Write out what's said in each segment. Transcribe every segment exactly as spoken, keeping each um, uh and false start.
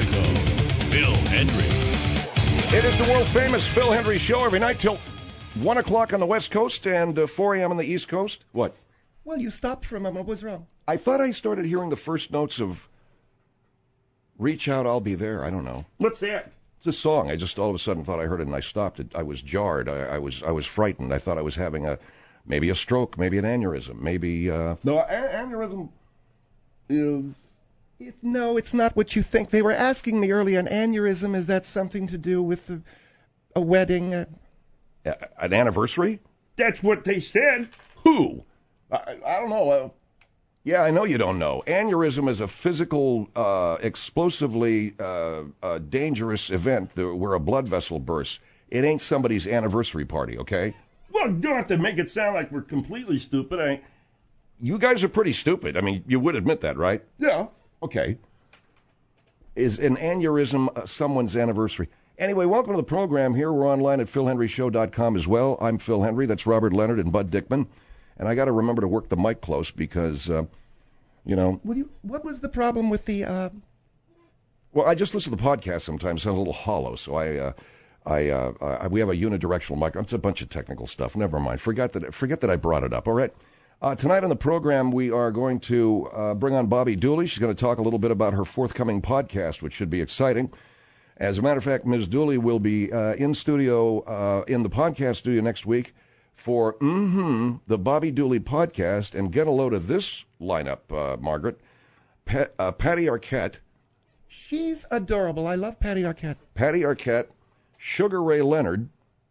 Mexico, Phil Hendrie. It is the world-famous Phil Hendrie Show every night till one o'clock on the West Coast and uh, four a.m. on the East Coast. What? Well, you stopped for a moment. What was wrong? I thought I started hearing the first notes of Reach Out, I'll Be There. I don't know. What's that? It's a song. I just all of a sudden thought I heard it and I stopped it. I was jarred. I, I was I was frightened. I thought I was having a maybe a stroke, maybe an aneurysm, maybe... Uh... No, an- aneurysm is... It's, no, it's not what you think. They were asking me earlier, an aneurysm, is that something to do with a, a wedding? Uh... A, an anniversary? That's what they said. Who? I, I don't know. Uh, yeah, I know you don't know. Aneurysm is a physical, uh, explosively uh, uh, dangerous event where a blood vessel bursts. It ain't somebody's anniversary party, okay? Well, you don't have to make it sound like we're completely stupid. I... You guys are pretty stupid. I mean, you would admit that, right? Yeah. Okay. Is an aneurysm uh, someone's anniversary? Anyway, welcome to the program here. We're online at phil hendrie show dot com as well. I'm Phil Hendrie. That's Robert Leonard and Bud Dickman. And I got to remember to work the mic close because, uh, you know... What, you, what was the problem with the... Uh... Well, I just listen to the podcast sometimes. It sounds a little hollow, so I... Uh, I, uh, I, we have a unidirectional mic. It's a bunch of technical stuff. Never mind. Forget that. Forget that I brought it up. All right. Uh, tonight on the program, we are going to uh, bring on Bobby Dooley. She's going to talk a little bit about her forthcoming podcast, which should be exciting. As a matter of fact, Miz Dooley will be uh, in studio uh, in the podcast studio next week for mm-hmm, the Bobby Dooley podcast. And get a load of this lineup, uh, Margaret. Pat, uh, Patty Arquette. She's adorable. I love Patty Arquette. Patty Arquette. Sugar Ray Leonard,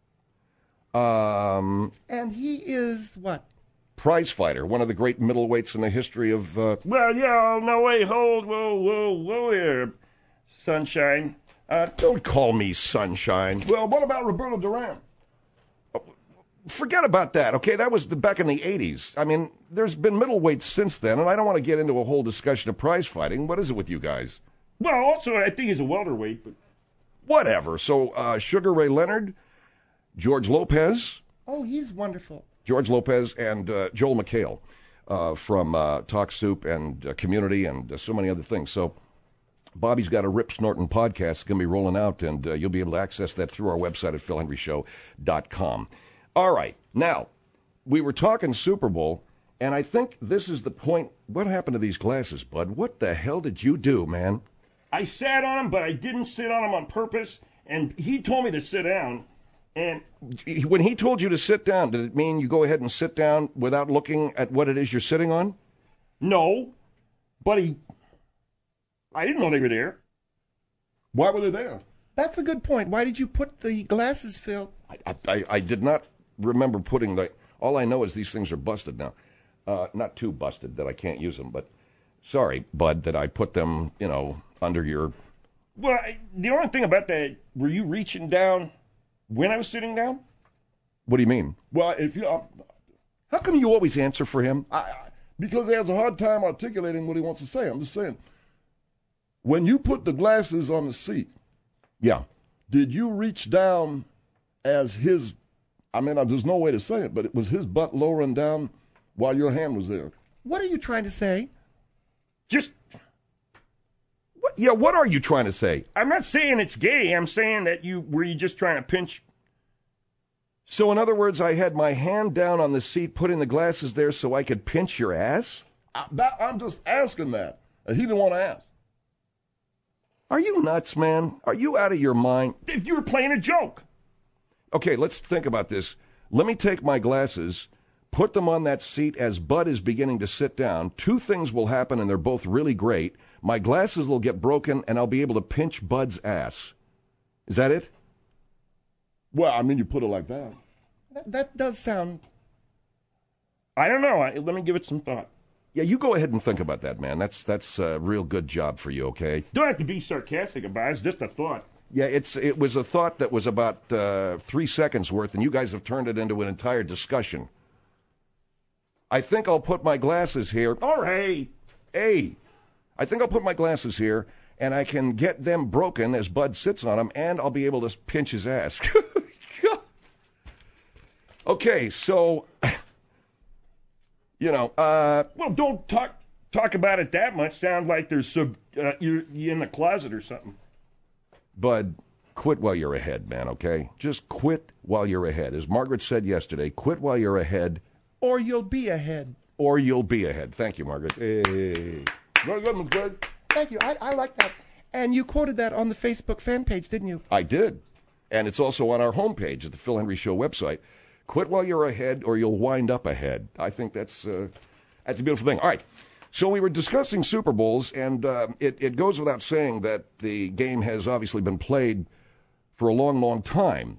um, and he is what? Prize fighter, one of the great middleweights in the history of. Uh, well, yeah, no way, hold, whoa, whoa, whoa, here, Sunshine. Uh, don't call me Sunshine. Well, what about Roberto Duran? Oh, forget about that. Okay, that was the, back in the eighties. I mean, there's been middleweights since then, and I don't want to get into a whole discussion of prize fighting. What is it with you guys? Well, also, I think he's a welterweight, but. Whatever. So, uh, Sugar Ray Leonard, George Lopez. Oh, he's wonderful. George Lopez and uh, Joel McHale uh, from uh, Talk Soup and uh, Community and uh, so many other things. So, Bobby's got a Rip Snorton podcast. It's going to be rolling out, and uh, you'll be able to access that through our website at phil hendrie show dot com. All right. Now, we were talking Super Bowl, and I think this is the point. What happened to these glasses, Bud? What the hell did you do, man? I sat on him, but I didn't sit on him on purpose, and he told me to sit down. And when he told you to sit down, did it mean you go ahead and sit down without looking at what it is you're sitting on? No, but he... I didn't know they were there. Why were they there? That's a good point. Why did you put the glasses, Phil? I, I, I did not remember putting the... All I know is these things are busted now. Uh, not too busted that I can't use them, but... Sorry, Bud, that I put them, you know, under your... Well, the only thing about that, were you reaching down when I was sitting down? What do you mean? Well, if you... Uh, How come you always answer for him? I, I, because he has a hard time articulating what he wants to say. I'm just saying. When you put the glasses on the seat... Yeah. Did you reach down as his... I mean, there's no way to say it, but it was his butt lowering down while your hand was there. What are you trying to say? Just, what, yeah, what are you trying to say? I'm not saying it's gay. I'm saying that you, were you just trying to pinch? So, in other words, I had my hand down on the seat, putting the glasses there so I could pinch your ass? I, that, I'm just asking that. And he didn't want to ask. Are you nuts, man? Are you out of your mind? If you were playing a joke. Okay, let's think about this. Let me take my glasses... Put them on that seat as Bud is beginning to sit down. Two things will happen, and they're both really great. My glasses will get broken, and I'll be able to pinch Bud's ass. Is that it? Well, I mean, you put it like that. That, that does sound... I don't know. I, let me give it some thought. Yeah, you go ahead and think about that, man. That's that's a real good job for you, okay? Don't have to be sarcastic about it. It's just a thought. Yeah, it's it was a thought that was about uh, three seconds worth, and you guys have turned it into an entire discussion. I think I'll put my glasses here. All right. Hey, I think I'll put my glasses here, and I can get them broken as Bud sits on them, and I'll be able to pinch his ass. Okay, so, you know. Uh, well, don't talk talk about it that much. Sounds like there's some, uh, you're, you're in the closet or something. Bud, quit while you're ahead, man, okay? Just quit while you're ahead. As Margaret said yesterday, quit while you're ahead. Or you'll be ahead. Or you'll be ahead. Thank you, Margaret. Hey. Very good, Miz Greg. Thank you. I, I like that. And you quoted that on the Facebook fan page, didn't you? I did. And it's also on our homepage at the Phil Henry Show website. Quit while you're ahead or you'll wind up ahead. I think that's uh, that's a beautiful thing. All right. So we were discussing Super Bowls, and uh, it, it goes without saying that the game has obviously been played for a long, long time.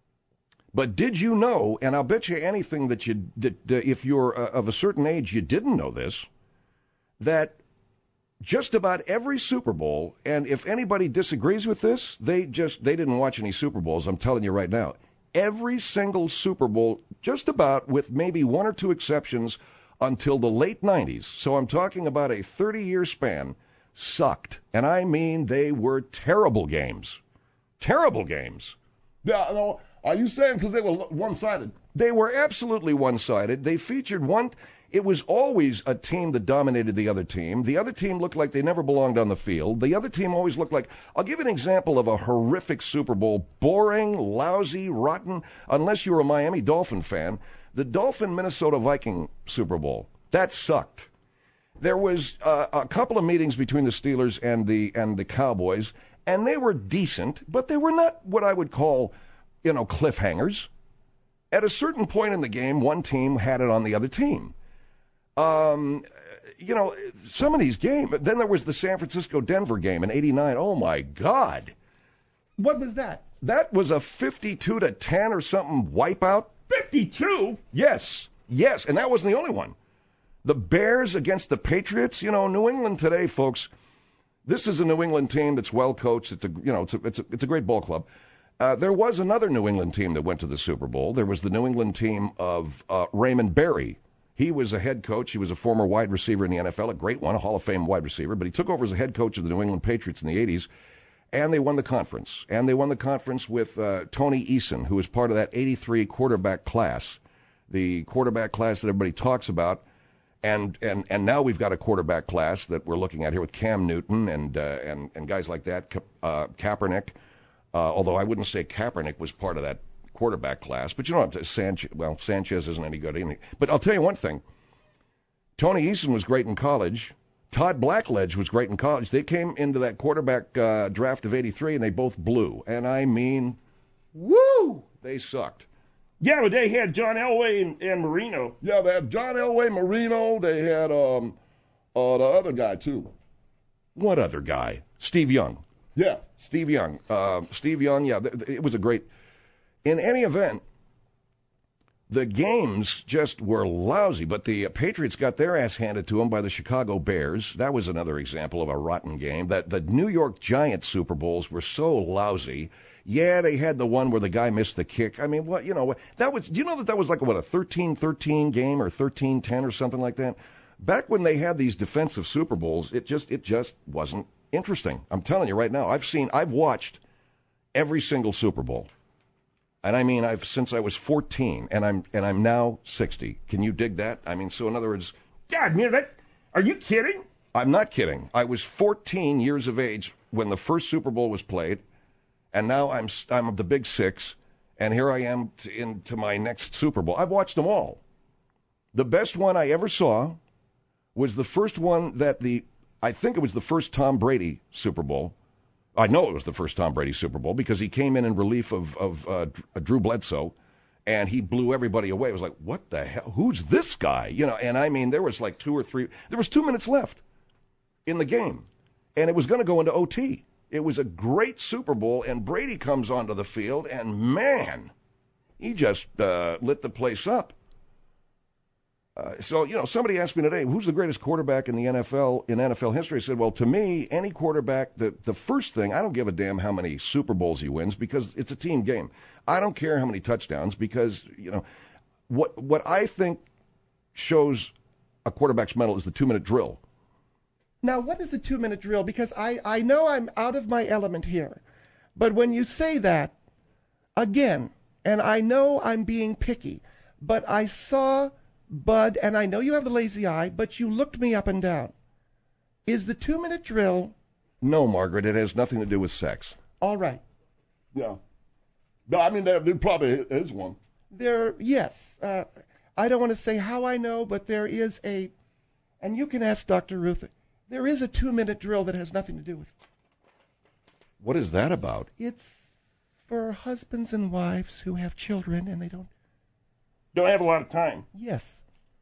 But did you know, and I'll bet you anything that you that uh, if you're uh, of a certain age, you didn't know this, that just about every Super Bowl, and if anybody disagrees with this, they just they didn't watch any Super Bowls. I'm telling you right now, every single Super Bowl, just about, with maybe one or two exceptions, until the late nineties. So I'm talking about a thirty-year span, sucked, and I mean they were terrible games, terrible games. Yeah, no. Are you saying because they were one-sided? They were absolutely one-sided. They featured one. It was always a team that dominated the other team. The other team looked like they never belonged on the field. The other team always looked like, I'll give you an example of a horrific Super Bowl. Boring, lousy, rotten, unless you were a Miami Dolphin fan. The Dolphin-Minnesota Viking Super Bowl. That sucked. There was uh, a couple of meetings between the Steelers and the and the Cowboys, and they were decent, but they were not what I would call, you know, cliffhangers. At a certain point in the game, one team had it on the other team. Um, you know, some of these games. Then there was the San Francisco-Denver game in eighty-nine. Oh, my God. What was that? That was a fifty-two to ten or something wipeout. fifty-two? Yes. Yes, and that wasn't the only one. The Bears against the Patriots. You know, New England today, folks, this is a New England team that's well coached. It's a, you know, it's a, it's a, it's a great ball club. Uh, there was another New England team that went to the Super Bowl. There was the New England team of uh, Raymond Berry. He was a head coach. He was a former wide receiver in the N F L, a great one, a Hall of Fame wide receiver. But he took over as a head coach of the New England Patriots in the eighties, and they won the conference. And they won the conference with uh, Tony Eason, who was part of that eighty-three quarterback class, the quarterback class that everybody talks about. And and and now we've got a quarterback class that we're looking at here with Cam Newton and uh, and and guys like that, uh, Kaepernick. Uh, although I wouldn't say Kaepernick was part of that quarterback class, but you know, Sanchez, well, Sanchez isn't any good. Either. But I'll tell you one thing. Tony Eason was great in college. Todd Blackledge was great in college. They came into that quarterback uh, draft of eighty-three, and they both blew. And I mean, woo, they sucked. Yeah, but they had John Elway and, and Marino. Yeah, they had John Elway, Marino. They had um, uh, the other guy, too. What other guy? Steve Young. Yeah. Steve Young. Uh, Steve Young, yeah, th- th- it was a great... In any event, the games just were lousy, but the Patriots got their ass handed to them by the Chicago Bears. That was another example of a rotten game. That the New York Giants Super Bowls were so lousy. Yeah, they had the one where the guy missed the kick. I mean, what, you know, that was, do you know that that was like, what, a thirteen thirteen game or thirteen ten or something like that? Back when they had these defensive Super Bowls, it just, it just wasn't interesting. I'm telling you right now, I've seen, I've watched every single Super Bowl. And I mean, I've since I was fourteen, and I'm and I'm now sixty. Can you dig that? I mean, so in other words, God, man, that, are you kidding? I'm not kidding. I was fourteen years of age when the first Super Bowl was played, and now I'm I'm of the Big Six, and here I am to, into my next Super Bowl. I've watched them all. The best one I ever saw was the first one that the I think it was the first Tom Brady Super Bowl. I know it was the first Tom Brady Super Bowl because he came in in relief of, of uh, Drew Bledsoe, and he blew everybody away. It was like, what the hell? Who's this guy? You know, and I mean, there was like two or three. There was two minutes left in the game, and it was going to go into O T. It was a great Super Bowl, and Brady comes onto the field, and man, he just uh, lit the place up. Uh, so, you know, somebody asked me today, who's the greatest quarterback in the N F L, in N F L history? I said, well, to me, any quarterback, the, the first thing, I don't give a damn how many Super Bowls he wins because it's a team game. I don't care how many touchdowns because, you know, what what I think shows a quarterback's mettle is the two-minute drill. Now, what is the two-minute drill? Because I, I know I'm out of my element here. But when you say that, again, and I know I'm being picky, but I saw... Bud, and I know you have the lazy eye, but you looked me up and down. Is the two-minute drill... No, Margaret, it has nothing to do with sex. All right. Yeah. No, I mean, there, there probably is one. There, yes. Uh, I don't want to say how I know, but there is a, and you can ask Doctor Ruth, there is a two-minute drill that has nothing to do with it. What is that about? It's for husbands and wives who have children and they don't. Don't have a lot of time. Yes.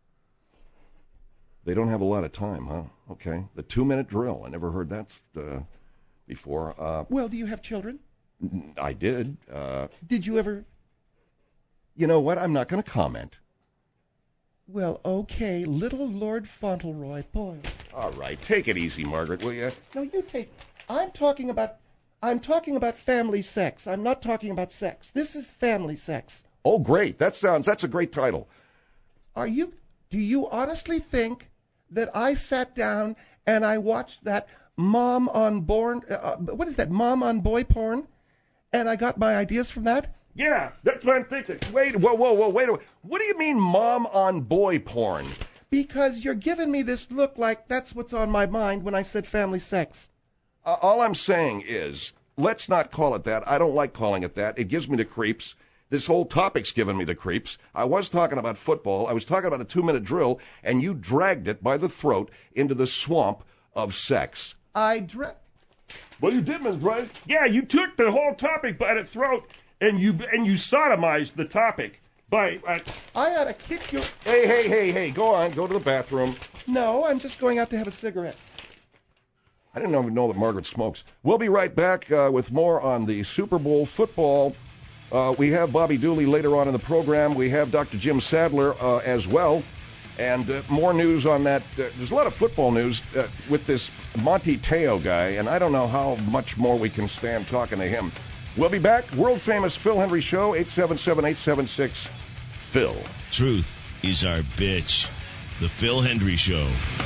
They don't have a lot of time, huh? Okay. The two-minute drill. I never heard that uh, before. Uh, Well, do you have children? I did. Uh, Did you ever? you know what? I'm not going to comment. Well, okay, little Lord Fauntleroy, boy. All right. Take it easy, Margaret, will you? No, you take. I'm talking about. I'm talking about family sex. I'm not talking about sex. This is family sex. Oh, great. That sounds, that's a great title. Are you? Do you honestly think that I sat down and I watched that mom on born? Uh, what is that? Mom on boy porn, and I got my ideas from that. Yeah, that's what I'm thinking. Wait, whoa, whoa, whoa, wait a minute. What do you mean mom on boy porn? Because you're giving me this look like that's what's on my mind when I said family sex. Uh, all I'm saying is, let's not call it that. I don't like calling it that. It gives me the creeps. This whole topic's given me the creeps. I was talking about football. I was talking about a two-minute drill, and you dragged it by the throat into the swamp of sex. I dra- Well, you did, Miss Bryce. Yeah, you took the whole topic by the throat and you and you sodomized the topic by. Uh, I ought to kick you. Hey, hey, hey, hey, go on. Go to the bathroom. No, I'm just going out to have a cigarette. I didn't even know that Margaret smokes. We'll be right back uh, with more on the Super Bowl football. Uh, we have Bobby Dooley later on in the program. We have Doctor Jim Sadler uh, as well. And uh, more news on that. Uh, there's a lot of football news uh, with this Monty Teo guy, and I don't know how much more we can stand talking to him. We'll be back. World-famous Phil Hendry Show, eight seven seven, eight seven six, Phil. Truth is our bitch. The Phil Hendry Show.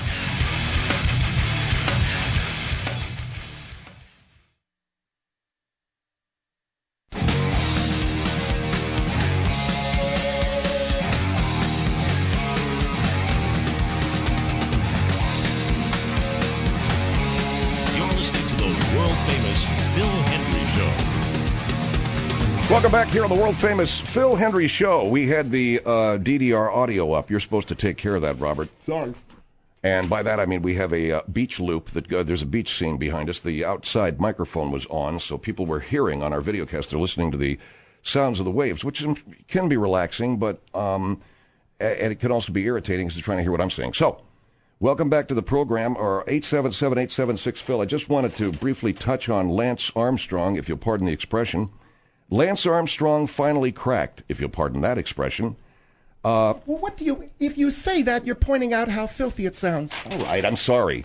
Welcome back here on the world-famous Phil Hendry Show. We had the uh, D D R audio up. You're supposed to take care of that, Robert. Sorry. And by that, I mean we have a uh, beach loop. That uh, there's a beach scene behind us. The outside microphone was on, so people were hearing on our videocast. They're listening to the sounds of the waves, which can be relaxing, but um, and it can also be irritating because they're trying to hear what I'm saying. So, welcome back to the program, or eight seven seven, eight seven six, Phil. I just wanted to briefly touch on Lance Armstrong, if you'll pardon the expression. Lance Armstrong finally cracked, if you'll pardon that expression. Uh, Well, what do you? If you say that, you're pointing out how filthy it sounds. all right, I'm sorry.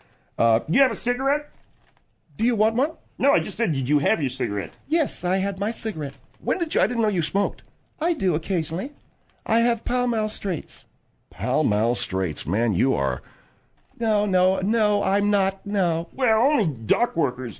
you have a cigarette? Do you want one? No, I just said, did you have your cigarette? Yes, I had my cigarette. When did you? I didn't know you smoked. I do occasionally. I have Pall Mall Straits. Pall Mall Straits, man, you are. No, no, no, I'm not. No. Well, only dock workers.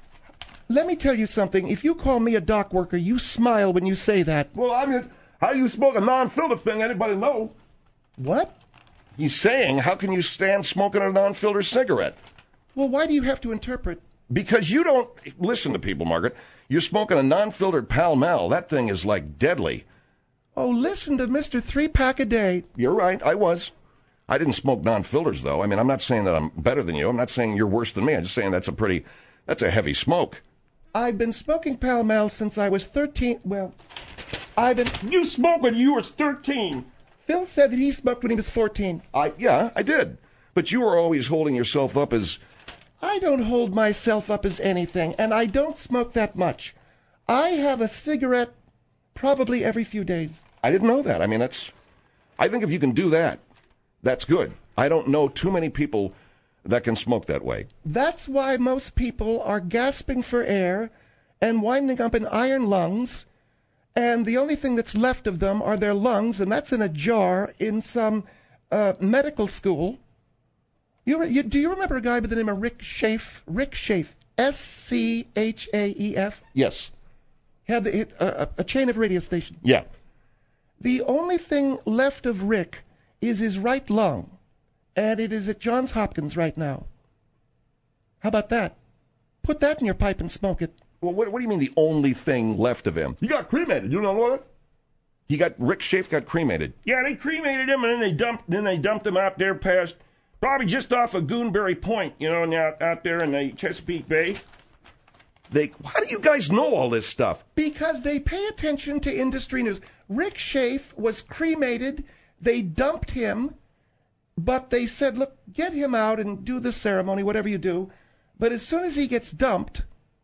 Let me tell you something. If you call me a dock worker, you smile when you say that. Well, I mean, how you smoke a non-filter thing, anybody know? What? He's saying, how can you stand smoking a non-filter cigarette? Well, why do you have to interpret? Because you don't listen to people, Margaret. You're smoking a non-filtered Pall Mall. That thing is like deadly. Oh, listen to Mister Three-Pack a Day. You're right. I was. I didn't smoke non-filters, though. I mean, I'm not saying that I'm better than you. I'm not saying you're worse than me. I'm just saying that's a pretty, that's a heavy smoke. I've been smoking Pall Mall since I was thirteen. Well, I've been... You smoked when you were thirteen. Phil said that he smoked when he was fourteen. I yeah, I did. But you were always holding yourself up as... I don't hold myself up as anything, and I don't smoke that much. I have a cigarette probably every few days. I didn't know that. I mean, that's... I think if you can do that, that's good. I don't know too many people that can smoke that way. That's why most people are gasping for air and winding up in iron lungs, and the only thing that's left of them are their lungs, and that's in a jar in some uh, medical school. You, you, do you remember a guy by the name of Rick Schaef? Rick Schaef, S C H A E F? Yes. He had the, uh, a chain of radio stations. Yeah. The only thing left of Rick is his right lung, and it is at Johns Hopkins right now. How about that? Put that in your pipe and smoke it. Well, what, what do you mean the only thing left of him? He got cremated. You know what? He got Rick Schaefer got cremated. Yeah, they cremated him, and then they dumped. Then they dumped him out there past, probably just off of Goonberry Point, you know, out out there in the Chesapeake Bay. They. How do you guys know all this stuff? Because they pay attention to industry news. Rick Schaefer was cremated. They dumped him, but they said, look, get him out and do the ceremony, whatever you do. But as soon as he gets dumped,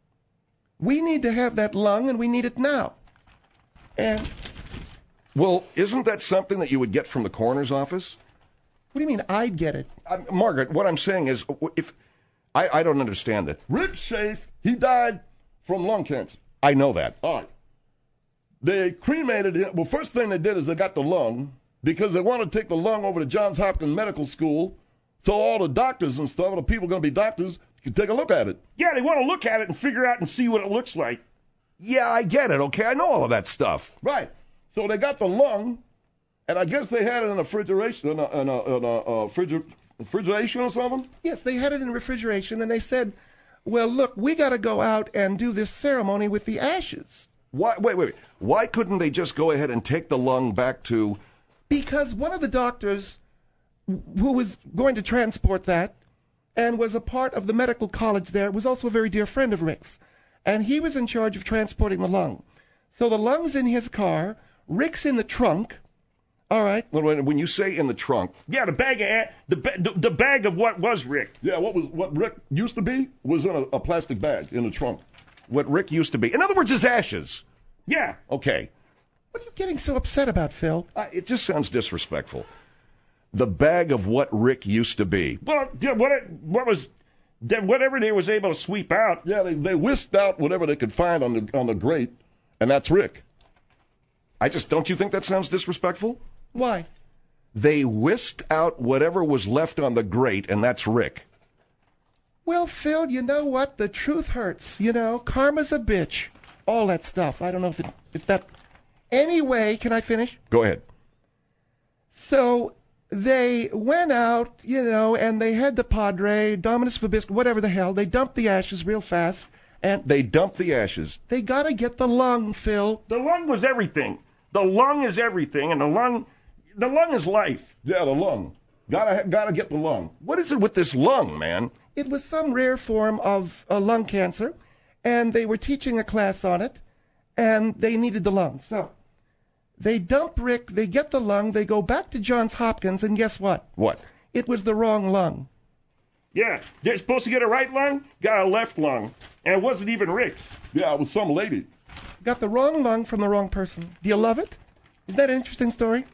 we need to have that lung, and we need it now. And... Well, isn't that something that you would get from the coroner's office? What do you mean I'd get it? Uh, Margaret, what I'm saying is, if I, I don't understand it. Rick Schaefer, he died from lung cancer. I know that. All right. They cremated him. Well, first thing they did is they got the lung because they wanted to take the lung over to Johns Hopkins Medical School so all the doctors and stuff, the people going to be doctors, can take a look at it. Yeah, they want to look at it and figure out and see what it looks like. Yeah, I get it, okay? I know all of that stuff. Right. So they got the lung, and I guess they had it in a refrigeration, in a, in a, in a, a refriger, refrigeration or something? Yes, they had it in refrigeration, and they said, well, look, we got to go out and do this ceremony with the ashes. Why, wait, wait, wait. Why couldn't they just go ahead and take the lung back to... Because one of the doctors who was going to transport that and was a part of the medical college there was also a very dear friend of Rick's. And he was in charge of transporting the lung. So the lung's in his car, Rick's in the trunk, all right? When, when you say in the trunk... Yeah, the bag of the, the, the bag of what was Rick. Yeah, what was what Rick used to be was in a, a plastic bag in the trunk. What Rick used to be. In other words, his ashes. Yeah. Okay. What are you getting so upset about, Phil? Uh, it just sounds disrespectful. The bag of what Rick used to be. Well, yeah, what it, what was whatever they was able to sweep out. Yeah, they, they whisked out whatever they could find on the on the grate, and that's Rick. I just, don't you think that sounds disrespectful? Why? They whisked out whatever was left on the grate, and that's Rick. Well, Phil, you know what? The truth hurts. You know, karma's a bitch. All that stuff. I don't know if it, if that... Anyway, can I finish? Go ahead. So they went out, you know, and they had the Padre, Dominus Vobiscum, whatever the hell. They dumped the ashes real fast, and They dumped the ashes. they got to get the lung, Phil. The lung was everything. The lung is everything, and the lung, the lung is life. Yeah, the lung. Gotta gotta get the lung. What is it with this lung, man? It was some rare form of uh, lung cancer, and they were teaching a class on it, and they needed the lung. So they dump Rick, they get the lung, they go back to Johns Hopkins, and guess what? What? It was the wrong lung. Yeah, they're supposed to get a right lung, got a left lung, and it wasn't even Rick's. Yeah, it was some lady. Got the wrong lung from the wrong person. Do you love it? Isn't that an interesting story?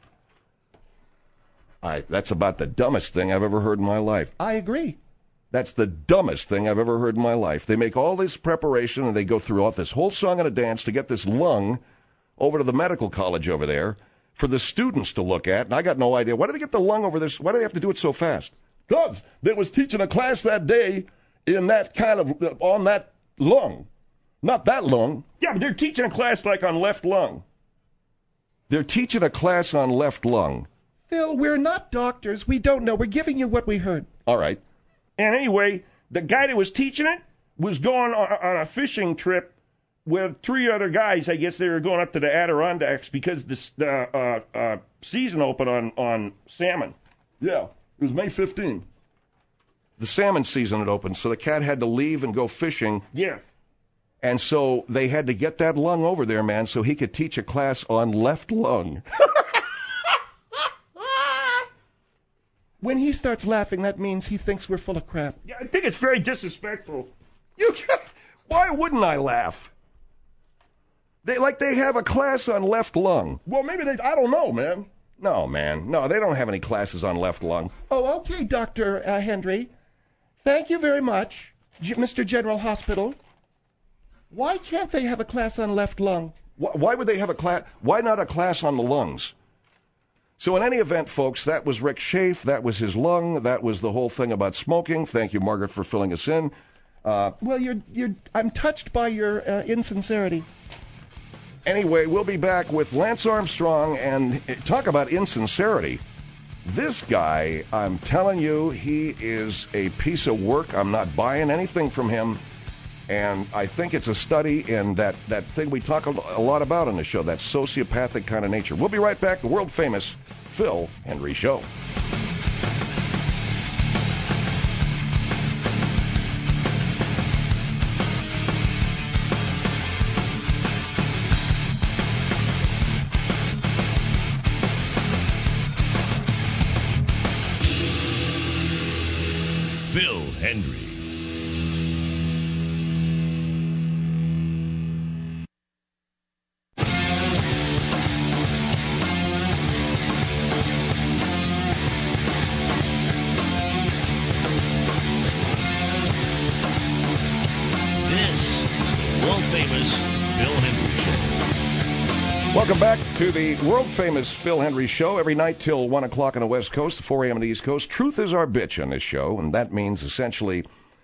I, that's about the dumbest thing I've ever heard in my life. I agree. That's the dumbest thing I've ever heard in my life. They make all this preparation, and they go through all this whole song and a dance to get this lung over to the medical college over there for the students to look at, and I got no idea. Why do they get the lung over this? Why do they have to do it so fast? Because they was teaching a class that day in that kind of, uh, on that lung. Not that lung. Yeah, but they're teaching a class like on left lung. They're teaching a class on left lung. Phil, we're not doctors. We don't know. We're giving you what we heard. All right. And anyway, the guy that was teaching it was going on, on a fishing trip with three other guys. I guess they were going up to the Adirondacks because the uh, uh, uh, season opened on, on salmon. Yeah, it was May fifteenth. The salmon season had opened, so the cat had to leave and go fishing. Yeah. And so they had to get that lung over there, man, so he could teach a class on left lung. When he starts laughing, that means he thinks we're full of crap. Yeah, I think it's very disrespectful. You can't, why wouldn't I laugh? They like they have a class on left lung. Well, maybe they, I don't know, man. No, man. No, they don't have any classes on left lung. Oh, okay, Doctor Uh, Hendry. Thank you very much, G- Mister General Hospital. Why can't they have a class on left lung? Why, why would they have a class? Why not a class on the lungs? So in any event, folks, that was Rick Schaefer. That was his lung. That was the whole thing about smoking. Thank you, Margaret, for filling us in. Uh, Well, you're, you're, I'm touched by your uh, insincerity. Anyway, we'll be back with Lance Armstrong, and talk about insincerity. This guy, I'm telling you, he is a piece of work. I'm not buying anything from him. And I think it's a study in that, that thing we talk a lot about on the show, that sociopathic kind of nature. We'll be right back. The world-famous Phil Hendrie Show. Phil Hendrie. This is the world-famous Phil Hendrie Show. Welcome back to the world-famous Phil Hendrie Show. Every night till one o'clock on the West Coast, four a.m. on the East Coast. Truth is our bitch on this show, and that means essentially,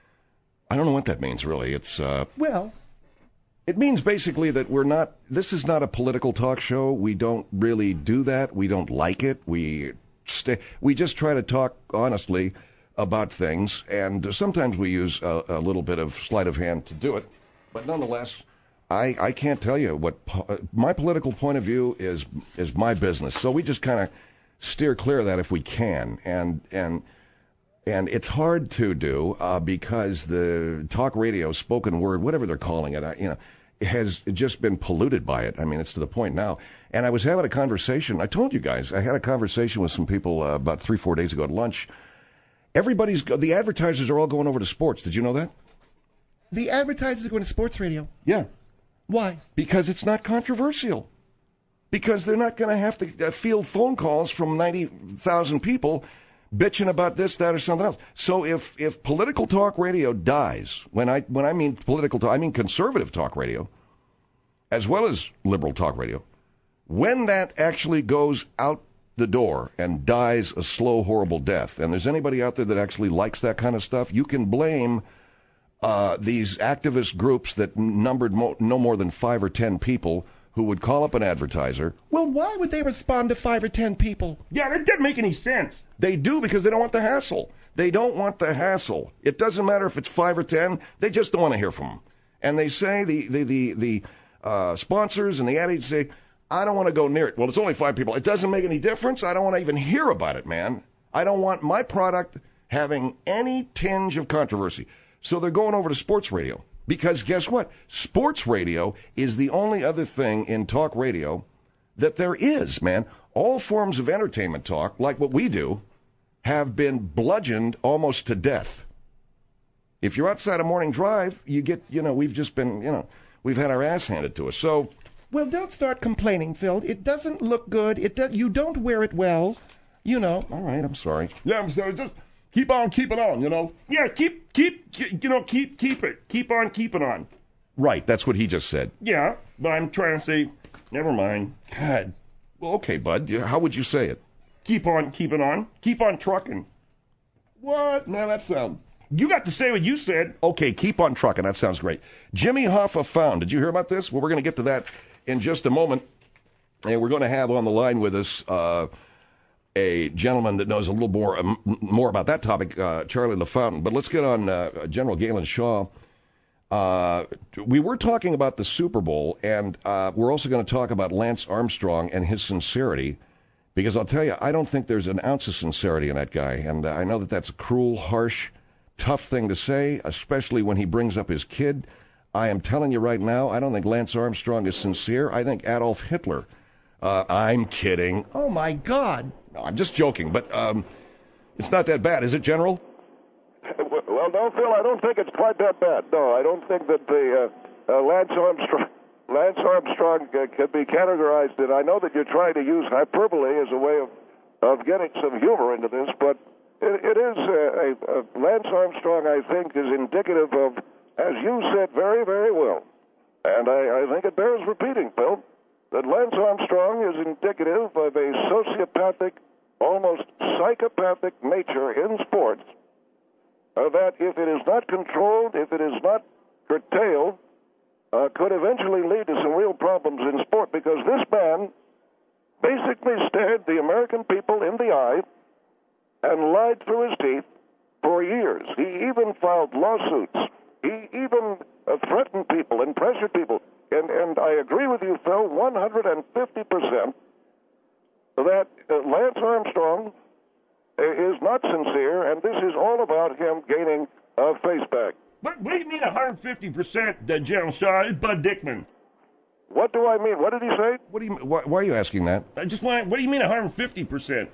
I don't know what that means, really. It's, uh... Well... It means basically that we're not, this is not a political talk show. We don't really do that. We don't like it. We stay, we just try to talk honestly about things, and sometimes we use a, a little bit of sleight of hand to do it. But nonetheless, I, I can't tell you what po- my political point of view is is my business. So we just kind of steer clear of that if we can. And and and it's hard to do uh, because the talk radio, spoken word, whatever they're calling it, I, you know, has just been polluted by it. I mean, it's to the point now. And I was having a conversation. I told you guys, I had a conversation with some people uh, about three, four days ago at lunch. Everybody's, the advertisers are all going over to sports. Did you know that? The advertisers are going to sports radio. Yeah. Why? Because it's not controversial. Because they're not going to have to uh, field phone calls from ninety thousand people bitching about this, that, or something else. So if, if political talk radio dies, when I when I mean political talk, I mean conservative talk radio, as well as liberal talk radio, when that actually goes out the door and dies a slow, horrible death, and there's anybody out there that actually likes that kind of stuff, you can blame uh, these activist groups that numbered mo- no more than five or ten people who would call up an advertiser. Well, why would they respond to five or ten people? Yeah, that doesn't make any sense. They do because they don't want the hassle. They don't want the hassle. It doesn't matter if it's five or ten. They just don't want to hear from them. And they say, the the the, the uh, sponsors and the ad agents say, I don't want to go near it. Well, it's only five people. It doesn't make any difference. I don't want to even hear about it, man. I don't want my product having any tinge of controversy. So they're going over to sports radio. Because guess what? Sports radio is the only other thing in talk radio that there is, man. All forms of entertainment talk, like what we do, have been bludgeoned almost to death. If you're outside a morning drive, you get, you know, we've just been, you know, we've had our ass handed to us. So, well, don't start complaining, Phil. It doesn't look good. It do- you don't wear it well, you know. All right, I'm sorry. Yeah, I'm sorry. Just keep on keeping on, you know. Yeah, keep, keep, you know, keep, keep it. Keep on keeping on. Right, that's what he just said. Yeah, but I'm trying to say, never mind. God. Well, okay, bud. How would you say it? Keep on keeping on. Keep on trucking. What? Man, that sounds... You got to say what you said. Okay, keep on trucking. That sounds great. Jimmy Hoffa found. Did you hear about this? Well, we're going to get to that in just a moment. And we're going to have on the line with us uh, a gentleman that knows a little more um, more about that topic, uh, Charlie LaFountain. But let's get on uh, General Galen Shaw. Uh, we were talking about the Super Bowl, and uh, we're also going to talk about Lance Armstrong and his sincerity. Because I'll tell you, I don't think there's an ounce of sincerity in that guy. And uh, I know that that's a cruel, harsh, tough thing to say, especially when he brings up his kid. I am telling you right now, I don't think Lance Armstrong is sincere. I think Adolf Hitler. Uh, I'm kidding. Oh, my God. No, I'm just joking, but um, it's not that bad, is it, General? Well, no, Phil, I don't think it's quite that bad. No, I don't think that the uh, uh, Lance Armstrong... Lance Armstrong uh, can be categorized, and I know that you're trying to use hyperbole as a way of, of getting some humor into this, but it, it is uh, a, a Lance Armstrong, I think, is indicative of, as you said very, very well, and I, I think it bears repeating, Bill, that Lance Armstrong is indicative of a sociopathic, almost psychopathic nature in sports, uh, that if it is not controlled, if it is not curtailed, Uh, could eventually lead to some real problems in sport, because this man basically stared the American people in the eye and lied through his teeth for years. He even filed lawsuits. He even uh, threatened people and pressured people. And, and I agree with you, Phil, one hundred fifty percent that uh, Lance Armstrong is not sincere, and this is all about him gaining uh, face back. What, what do you mean one hundred fifty percent, uh, General Shaw? It's Bud Dickman. What do I mean? What did he say? What do you? Why, why are you asking that? I just want. What do you mean one hundred fifty percent?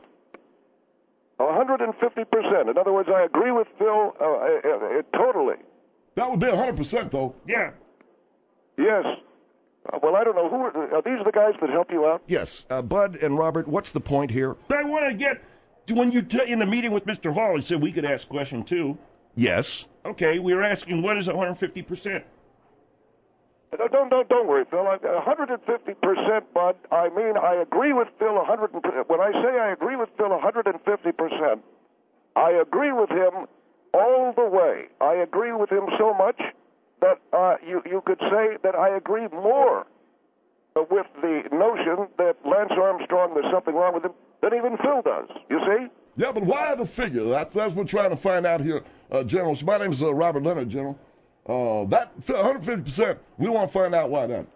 one hundred fifty percent. In other words, I agree with Phil uh, uh, uh, totally. That would be one hundred percent, though. Yeah. Yes. Uh, well, I don't know. Who are, are these the guys that help you out? Yes, uh, Bud and Robert. What's the point here? I want to get when you t- in the meeting with Mister Hall. He said we could ask a question too. Yes. Okay, we were asking what is one hundred fifty percent. No, don't, don't, don't worry, Phil. I- one hundred fifty percent, Bud. I mean, I agree with Phil one hundred. When I say I agree with Phil one hundred fifty percent, I agree with him all the way. I agree with him so much that uh, you you could say that I agree more uh, with the notion that Lance Armstrong, there's something wrong with him, than even Phil does. You see? Yeah, but why the figure? That's, that's what we're trying to find out here, uh, General. My name is uh, Robert Leonard, General. Uh, that one hundred fifty percent, we want to find out why that.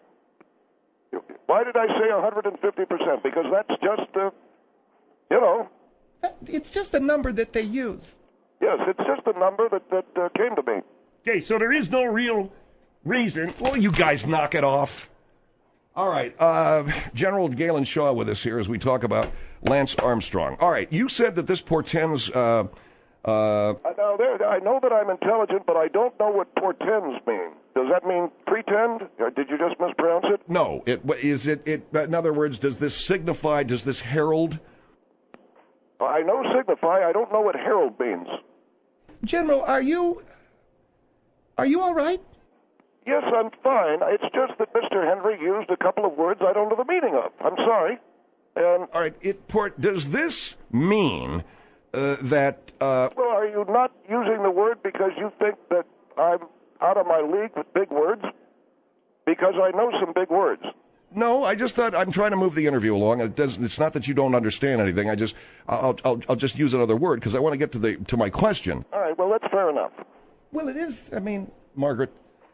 Why did I say one hundred fifty percent? Because that's just, uh, you know. It's just a number that they use. Yes, it's just a number that, that uh, came to me. Okay, so there is no real reason. Well, you guys knock it off. All right, uh, General Galen Shaw with us here as we talk about Lance Armstrong. All right, you said that this portends. Uh, uh, Now, there, I know that I'm intelligent, but I don't know what portends mean. Does that mean pretend? Or did you just mispronounce it? no, it is it. It in other words, does this signify? Does this herald? I know signify. I don't know what herald means. General, are you are you all right? Yes, I'm fine. It's just that Mister Henry used a couple of words I don't know the meaning of. I'm sorry. And All right, it port. Does this mean uh, that? Uh, well, are you not using the word because you think that I'm out of my league with big words? Because I know some big words. No, I just thought I'm trying to move the interview along. It does. It's not that you don't understand anything. I just, I'll, I'll, I'll just use another word because I want to get to the to my question. All right. Well, that's fair enough. Well, it is. I mean, Margaret,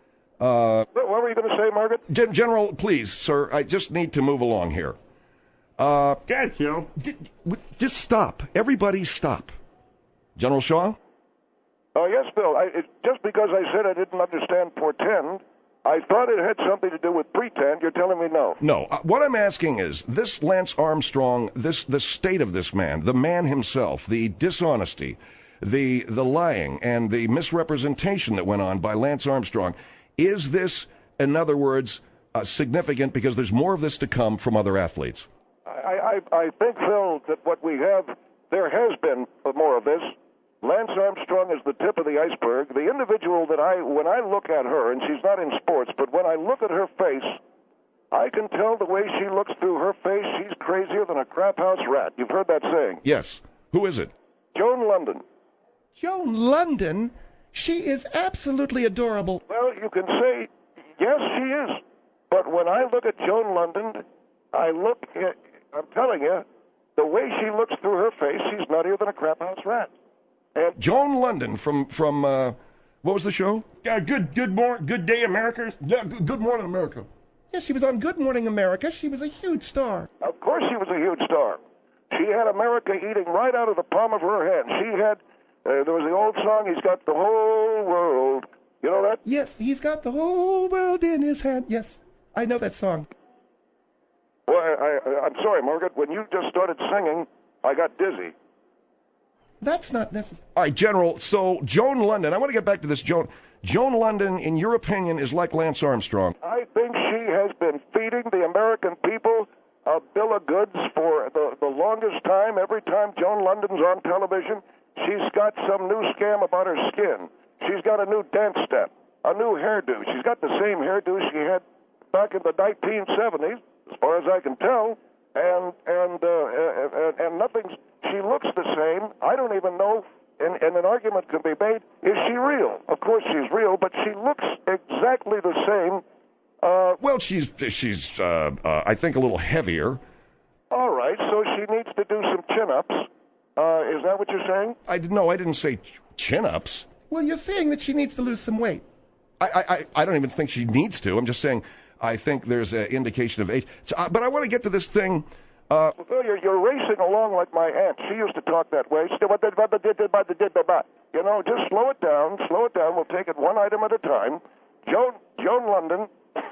uh, What were you going to say, Margaret? Gen- General, please, sir. I just need to move along here. Uh, God, Joe. d- d- just stop. Everybody, stop. General Shaw. Oh, yes, Bill. I, it, just because I said I didn't understand portend, I thought it had something to do with pretend. You're telling me no. No. Uh, what I'm asking is this: Lance Armstrong, this the state of this man, the man himself, the dishonesty, the the lying, and the misrepresentation that went on by Lance Armstrong. Is this, in other words, uh, significant because there's more of this to come from other athletes? I, I, I think, Phil, that what we have, there has been more of this. Lance Armstrong is the tip of the iceberg. The individual that I, when I look at her, and she's not in sports, but when I look at her face, I can tell the way she looks through her face, she's crazier than a crap house rat. You've heard that saying. Yes. Who is it? Joan London. Joan London, she is absolutely adorable. Well, you can say, yes, she is. But when I look at Joan London, I look at, I'm telling you, the way she looks through her face, she's nuttier than a crap house rat. And Joan London from from uh, what was the show? Uh, good, good morning, good day, America. Yeah, good, good morning, America. Yes, she was on Good Morning America. She was a huge star. of course she was a huge star. She had America eating right out of the palm of her hand. She had, uh, there was the old song, he's got the whole world. You know that? Yes, he's got the whole world in his hand. Yes, I know that song. Well, I, I, I'm sorry, Margaret. When you just started singing, I got dizzy. That's not necessary. All right, General. So Joan London. I want to get back to this. Joan. Joan London, in your opinion, is like Lance Armstrong. I think she has been feeding the American people a bill of goods for the, the longest time. Every time Joan London's on television, she's got some new scam about her skin. She's got a new dance step, a new hairdo. She's got the same hairdo she had back in the nineteen seventies, as far as I can tell, and and uh, and, and nothing's. She looks the same. I don't even know. And, and an argument can be made: is she real? Of course, she's real, but she looks exactly the same. Uh, Well, she's she's uh, uh, I think a little heavier. all right, so she needs to do some chin-ups. Uh, is that what you're saying? I didn't. No, I didn't say ch- chin-ups. Well, you're saying that she needs to lose some weight. I, I, I don't even think she needs to. I'm just saying I think there's an indication of age. So, uh, but I want to get to this thing. Uh, Well, Phil, you're, you're racing along like my aunt. She used to talk that way. You know, just slow it down, slow it down. We'll take it one item at a time. Joan, Joan London,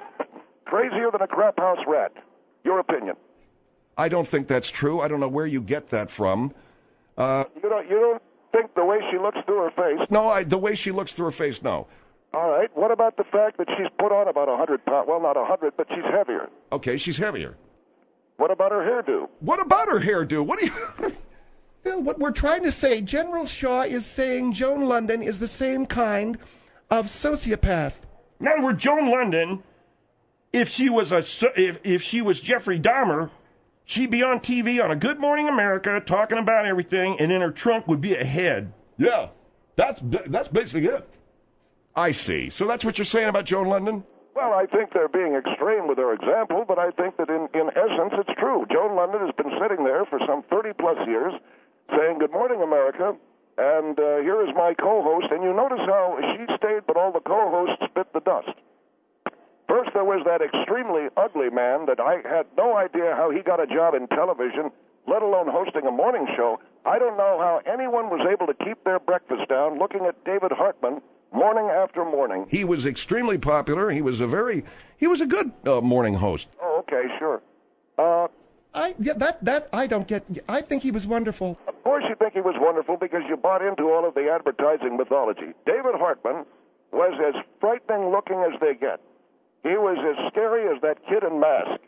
crazier than a crap house rat. Your opinion? I don't think that's true. I don't know where you get that from. Uh, You don't, you don't think the way she looks through her face? no, I, the way she looks through her face, no. All right. What about the fact that she's put on about one hundred pounds? Well, not one hundred, but she's heavier. Okay, she's heavier. What about her hairdo? What about her hairdo? What do you... Phil, what we're trying to say, General Shaw is saying Joan London is the same kind of sociopath. In other words, Joan London, if she was a so- if if she was Jeffrey Dahmer, she'd be on T V on a Good Morning America talking about everything, and in her trunk would be a head. Yeah, that's that's basically it. I see. So that's what you're saying about Joan London? Well, I think they're being extreme with their example, but I think that in, in essence it's true. Joan London has been sitting there for some thirty-plus years saying, Good Morning America, and uh, here is my co-host. And you notice how she stayed, but all the co-hosts bit the dust. First, there was that extremely ugly man that I had no idea how he got a job in television, let alone hosting a morning show. I don't know how anyone was able to keep their breakfast down looking at David Hartman morning after morning. He was extremely popular. He was a very... He was a good uh, morning host. Oh, okay, sure. Uh, I yeah, that that I don't get. I think he was wonderful. Of course you think he was wonderful because you bought into all of the advertising mythology. David Hartman was as frightening looking as they get. He was as scary as that kid in Mask.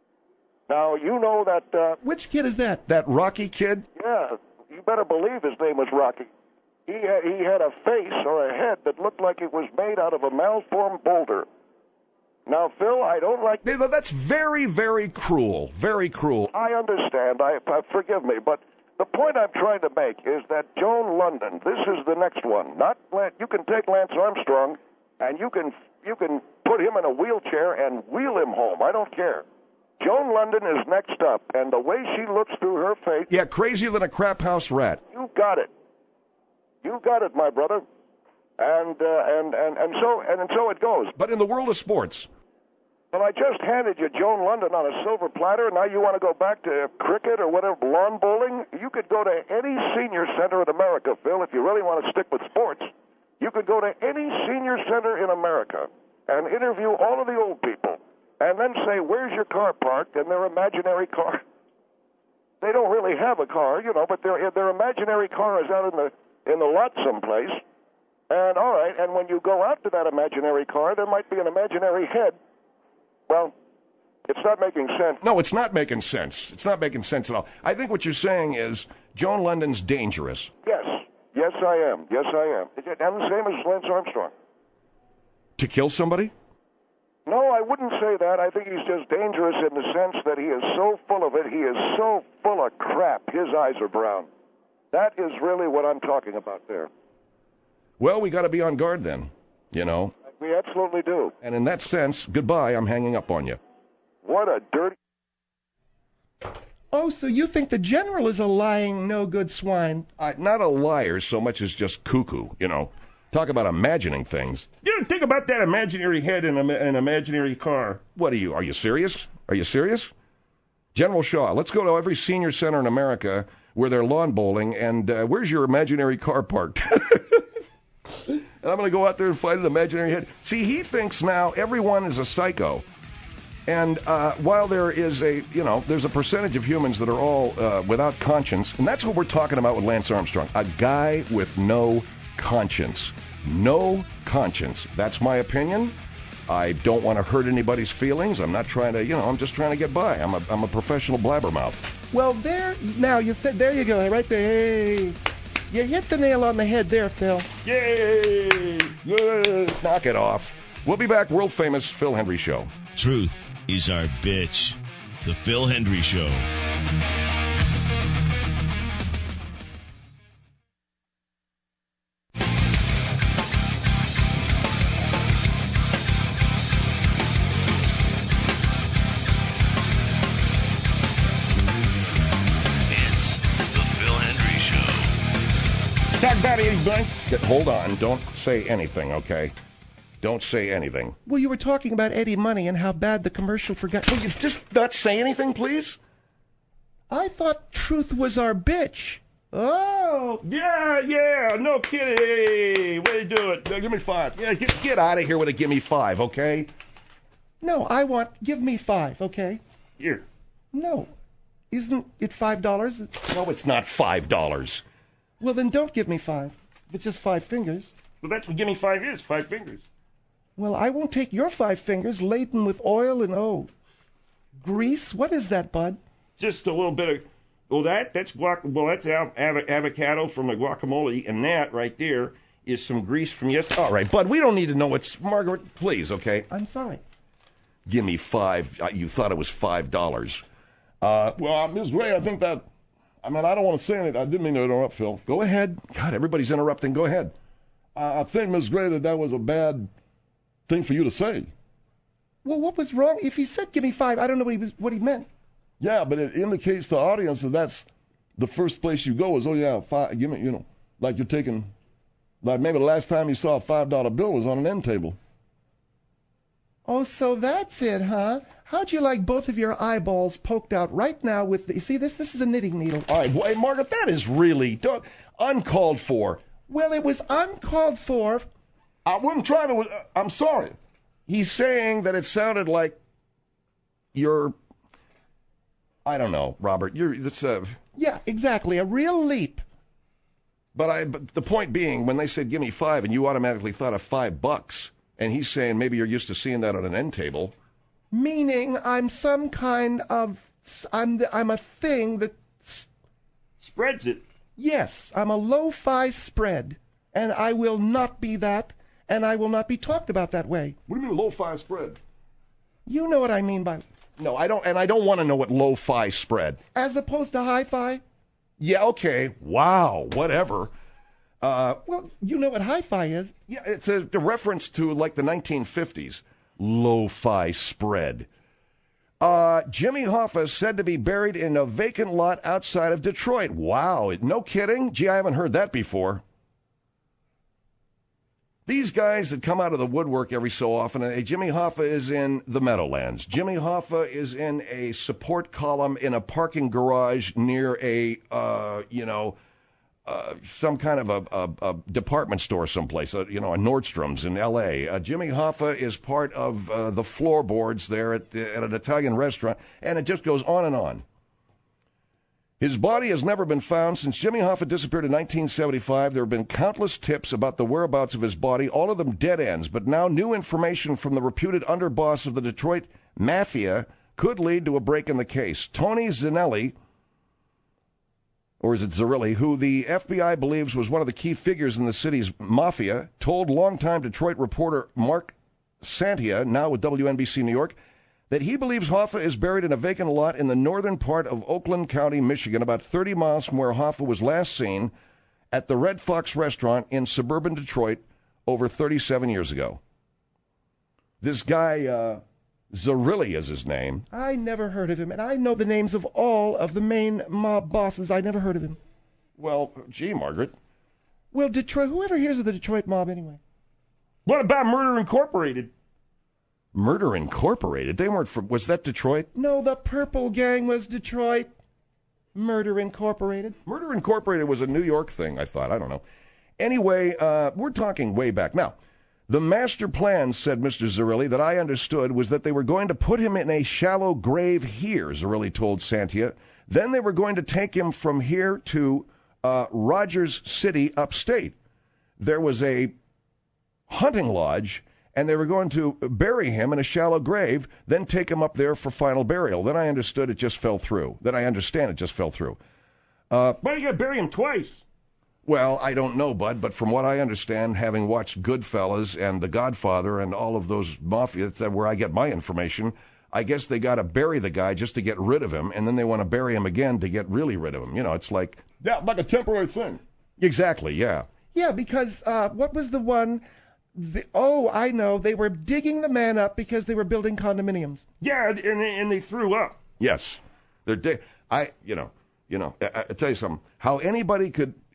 Now, you know that... Uh, Which kid is that? That Rocky kid? yeah, you better believe his name was Rocky. He had, he had a face or a head that looked like it was made out of a malformed boulder. Now, Phil, I don't like... That's very, very cruel. Very cruel. I understand. I, I forgive me, but the point I'm trying to make is that Joan London, this is the next one. Not Lance, you can take Lance Armstrong and you can you can put him in a wheelchair and wheel him home. I don't care. Joan London is next up, and the way she looks through her face... Yeah, crazier than a crap house rat. You got it. You got it, my brother. And uh, and, and, and so and, and so it goes. But in the world of sports... Well, I just handed you Joan London on a silver platter, and now you want to go back to cricket or whatever, lawn bowling? You could go to any senior center in America, Phil, if you really want to stick with sports. You could go to any senior center in America and interview all of the old people and then say, where's your car parked? And their imaginary car. They don't really have a car, you know, but their their imaginary car is out in the in the lot someplace. And, all right, and when you go out to that imaginary car, there might be an imaginary head. Well, it's not making sense. No, it's not making sense. It's not making sense at all. I think what you're saying is Joan London's dangerous. Yes. Yes, I am. Yes, I am. I'm the same as Lance Armstrong. To kill somebody? No, I wouldn't say that. I think he's just dangerous in the sense that he is so full of it. He is so full of crap. His eyes are brown. That is really what I'm talking about there. Well, we got to be on guard then, you know. We absolutely do. And in that sense, goodbye, I'm hanging up on you. What a dirty... Oh, so you think the general is a lying, no-good swine? Uh, not a liar so much as just cuckoo, you know. Talk about imagining things. You know, think about that imaginary head in a, an imaginary car. What are you? Are you serious? Are you serious? General Shaw, let's go to every senior center in America where they're lawn bowling, and uh, where's your imaginary car parked? And I'm going to go out there and find an imaginary head. See, he thinks now everyone is a psycho. And uh, while there is a, you know, there's a percentage of humans that are all uh, without conscience, and that's what we're talking about with Lance Armstrong. A guy with no conscience. No conscience. That's my opinion. I don't want to hurt anybody's feelings. I'm not trying to, you know, I'm just trying to get by. I'm a, I'm a professional blabbermouth. Well, there, now you said, there you go, right there. Hey. You hit the nail on the head there, Phil. Yay! Yay! Knock it off. We'll be back. World famous Phil Hendrie Show. Truth is our bitch. The Phil Hendrie Show. It's the Phil Hendrie Show. Talk about it, buddy. Get, hold on. Don't say anything, okay? Don't say anything. Well, you were talking about Eddie Money and how bad the commercial for got. Will you just not say anything, please? I thought truth was our bitch. Oh. Yeah, yeah, no kidding. Way to do it. No, give me five. Yeah, get, get out of here with a give me five, okay? No, I want, give me five, okay? Here. No. Isn't it five dollars? No, it's not five dollars. Well, then don't give me five. It's just five fingers. Well, that's what give me five is, five fingers. Well, I won't take your five fingers laden with oil and, oh, grease? What is that, bud? Just a little bit of, well, that, that's guac, well, that's av- av- avocado from the guacamole, and that right there is some grease from yesterday. All right, bud, we don't need to know what's... Margaret, please, okay? I'm sorry. Give me five. Uh, you thought it was five dollars. Uh, well, uh, Miz Gray, I think that, I mean, I don't want to say anything. I didn't mean to interrupt, Phil. Go ahead. God, everybody's interrupting. Go ahead. Uh, I think, Miz Gray, that that was a bad thing for you to say. Well, what was wrong? If he said give me five, I don't know what he was, what he meant. Yeah, but it indicates to the audience that that's the first place you go is, oh, yeah, five, give me, you know, like you're taking, like maybe the last time you saw a five dollar bill was on an end table. Oh, so that's it, huh? How'd you like both of your eyeballs poked out right now with the, you see, this this is a knitting needle. All right, boy, Margaret, that is really don't, uncalled for. Well, it was uncalled for. I wasn't trying to, uh, I'm sorry. He's saying that it sounded like you're, I don't know, Robert, you're, that's a... Yeah, exactly, a real leap. But I, but the point being, when they said give me five and you automatically thought of five bucks, and he's saying maybe you're used to seeing that on an end table. Meaning I'm some kind of, I'm the, I'm a thing that... Spreads it. Yes, I'm a lo-fi spread, and I will not be that, and I will not be talked about that way. What do you mean low-fi spread? You know what I mean by... No, I don't, and I don't want to know what lo-fi spread. As opposed to hi-fi? Yeah, okay. Wow, whatever. Uh, well, you know what hi-fi is. Yeah, it's a, a reference to, like, the nineteen fifties. Lo-fi spread. Uh, Jimmy Hoffa is said to be buried in a vacant lot outside of Detroit. Wow, no kidding? Gee, I haven't heard that before. These guys that come out of the woodwork every so often, uh, Jimmy Hoffa is in the Meadowlands. Jimmy Hoffa is in a support column in a parking garage near a, uh, you know, uh, some kind of a, a, a department store someplace, uh, you know, a Nordstrom's in L A. Uh, Jimmy Hoffa is part of uh, the floorboards there at, the, at an Italian restaurant, and it just goes on and on. His body has never been found. Since Jimmy Hoffa disappeared in nineteen seventy-five, there have been countless tips about the whereabouts of his body, all of them dead ends. But now new information from the reputed underboss of the Detroit Mafia could lead to a break in the case. Tony Zanelli, or is it Zarilli, who the F B I believes was one of the key figures in the city's mafia, told longtime Detroit reporter Mark Santia, now with W N B C New York, that he believes Hoffa is buried in a vacant lot in the northern part of Oakland County, Michigan, about thirty miles from where Hoffa was last seen at the Red Fox restaurant in suburban Detroit over thirty-seven years ago. This guy, uh, Zarilli is his name. I never heard of him, and I know the names of all of the main mob bosses. I never heard of him. Well, gee, Margaret. Well, Detroit, whoever hears of the Detroit mob anyway? What about Murder Incorporated? Murder Incorporated? They weren't from, was that Detroit? No, the Purple Gang was Detroit. Murder Incorporated. Murder Incorporated was a New York thing, I thought. I don't know. Anyway, uh, we're talking way back. Now, the master plan, said Mister Zarilli, that I understood was that they were going to put him in a shallow grave here, Zarilli told Santia. Then they were going to take him from here to uh, Rogers City, upstate. There was a hunting lodge, and they were going to bury him in a shallow grave, then take him up there for final burial. Then I understood it just fell through. Then I understand it just fell through. Uh, Why do you got to bury him twice? Well, I don't know, Bud, but from what I understand, having watched Goodfellas and The Godfather and all of those mafia, that's where I get my information, I guess they got to bury the guy just to get rid of him, and then they want to bury him again to get really rid of him. You know, it's like... Yeah, like a temporary thing. Exactly, yeah. Yeah, because uh, what was the one... The, oh, I know. They were digging the man up because they were building condominiums. Yeah, and they, and they threw up. Yes. They're di- I, you know, you know, I, I tell you something. How anybody could...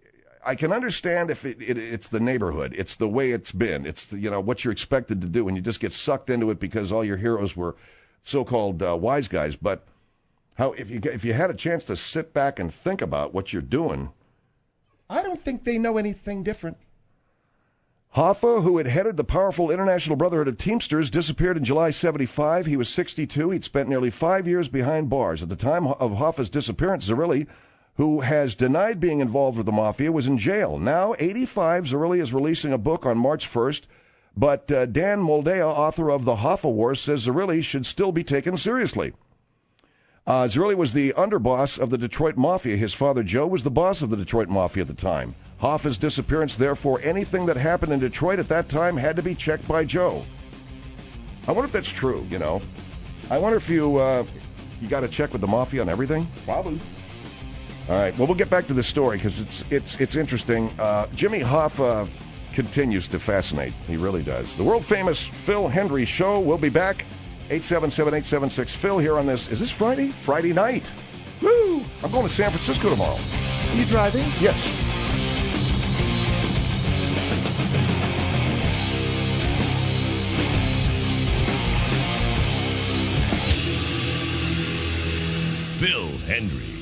I can understand if it, it, it's the neighborhood. It's the way it's been. It's, the, you know, what you're expected to do, and you just get sucked into it because all your heroes were so-called uh, wise guys. But how if you if you had a chance to sit back and think about what you're doing. I don't think they know anything different. Hoffa, who had headed the powerful International Brotherhood of Teamsters, disappeared in July seventy-five. He was sixty-two. He'd spent nearly five years behind bars. At the time of Hoffa's disappearance, Zerilli, who has denied being involved with the mafia, was in jail. Now, eighty-five, Zerilli is releasing a book on March first, but uh, Dan Moldea, author of The Hoffa Wars, says Zerilli should still be taken seriously. Uh, Zerilli was the underboss of the Detroit Mafia. His father, Joe, was the boss of the Detroit Mafia at the time. Hoffa's disappearance, therefore, anything that happened in Detroit at that time had to be checked by Joe. I wonder if that's true, you know. I wonder if you uh, you got to check with the Mafia on everything? Probably. All right, well, we'll get back to this story because it's, it's, it's interesting. Uh, Jimmy Hoffa continues to fascinate. He really does. The world-famous Phil Hendrie Show will be back. eight seven seven, eight seven six, Phil here on this. Is this Friday? Friday night. Woo! I'm going to San Francisco tomorrow. Are you driving? Yes. Phil Hendrie.